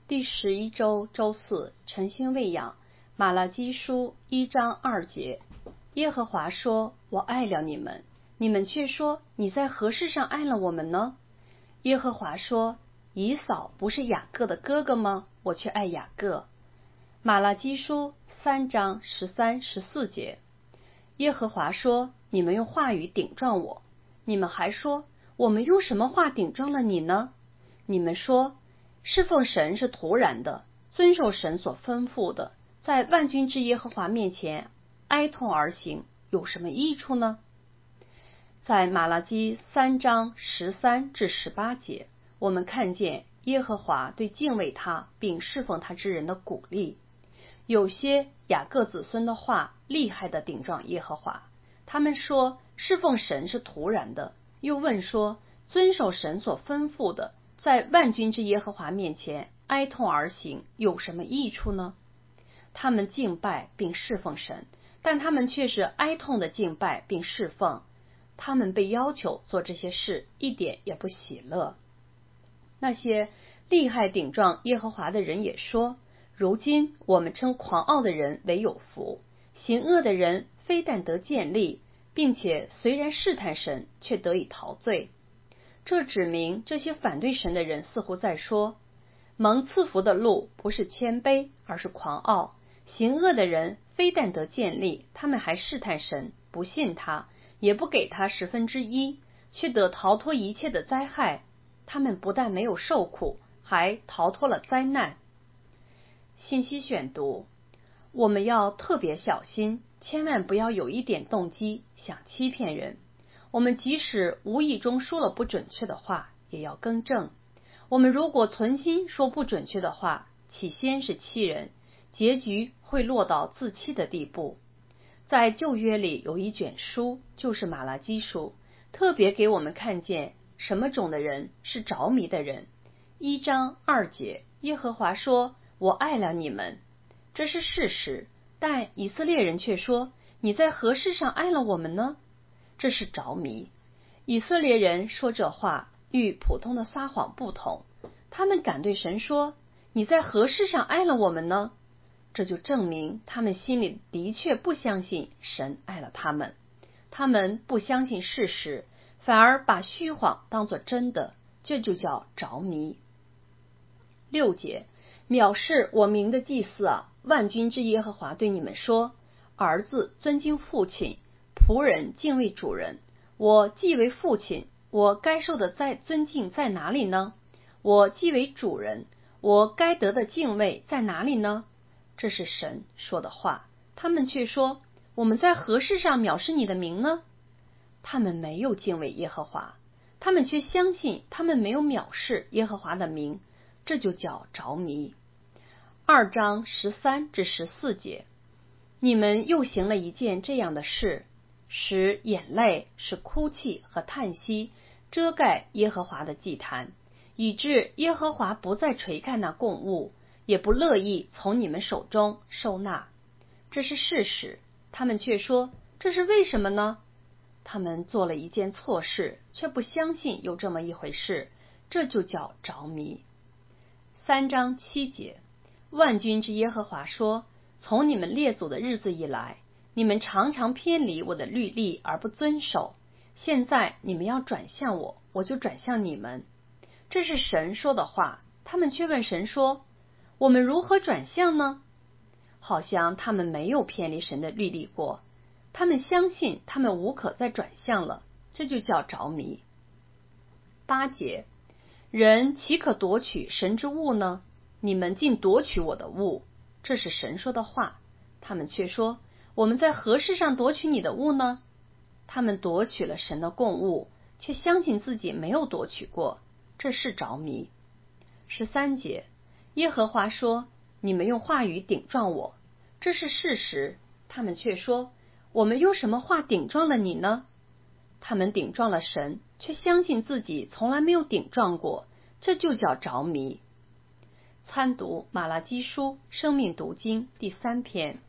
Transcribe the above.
第11周周四，晨星喂养，马拉基书1章2节。耶和华说：我爱了你们，你们却说你在何事上爱了我们呢？耶和华说：以扫不是雅各的哥哥吗？我却爱雅各。马拉基书3章13、14节。耶和华说：你们用话语顶撞我，你们还说我们用什么话顶撞了你呢？你们说侍奉神是徒然的，遵守神所吩咐的，在万军之耶和华面前哀痛而行，有什么益处呢？在马拉基3章13至18节，我们看见耶和华对敬畏他并侍奉他之人的鼓励。有些雅各子孙的话厉害地顶撞耶和华，他们说侍奉神是徒然的，又问说遵守神所吩咐的，在万军之耶和华面前哀痛而行，有什么益处呢？他们敬拜并侍奉神，但他们却是哀痛的敬拜并侍奉。他们被要求做这些事，一点也不喜乐。那些厉害顶撞耶和华的人也说，如今我们称狂傲的人为有福，行恶的人非但得建立，并且虽然试探神，却得以陶醉。这指明这些反对神的人似乎在说，蒙赐福的路不是谦卑，而是狂傲。行恶的人非但得建立，他们还试探神，不信他，也不给他1/10，却得逃脱一切的灾害。他们不但没有受苦，还逃脱了灾难。信息选读：我们要特别小心，千万不要有一点动机想欺骗人。我们即使无意中说了不准确的话，也要更正。我们如果存心说不准确的话，起先是欺人，结局会落到自欺的地步。在旧约里有一卷书，就是马拉基书，特别给我们看见什么种的人是着迷的人。1章2节，耶和华说：我爱了你们，这是事实，但以色列人却说，你在何事上爱了我们呢？这是着迷。以色列人说这话与普通的撒谎不同，他们敢对神说，你在何事上爱了我们呢？这就证明他们心里的确不相信神爱了他们，他们不相信事实，反而把虚谎当作真的，这就叫着迷。6节，藐视我名的祭司啊，万军之耶和华对你们说，儿子尊敬父亲，仆人敬畏主人。我既为父亲，我该受的尊敬在哪里呢？我既为主人，我该得的敬畏在哪里呢？这是神说的话，他们却说，我们在何事上藐视你的名呢？他们没有敬畏耶和华，他们却相信他们没有藐视耶和华的名，这就叫着迷。2章13至14节，你们又行了一件这样的事，使眼泪使哭泣和叹息遮盖耶和华的祭坛，以致耶和华不再垂看那供物，也不乐意从你们手中收纳。这是事实，他们却说，这是为什么呢？他们做了一件错事，却不相信有这么一回事，这就叫着迷。3章7节，万军之耶和华说，从你们列祖的日子以来，你们常常偏离我的律例而不遵守，现在你们要转向我，我就转向你们。这是神说的话，他们却问神说，我们如何转向呢？好像他们没有偏离神的律例过，他们相信他们无可再转向了，这就叫着迷。8节，人岂可夺取神之物呢？你们竟夺取我的物，这是神说的话，他们却说，我们在何事上夺取你的物呢？他们夺取了神的供物，却相信自己没有夺取过，这是着迷。13节，耶和华说，你们用话语顶撞我，这是事实，他们却说，我们用什么话顶撞了你呢？他们顶撞了神，却相信自己从来没有顶撞过，这就叫着迷。参读马拉基书生命读经第3篇。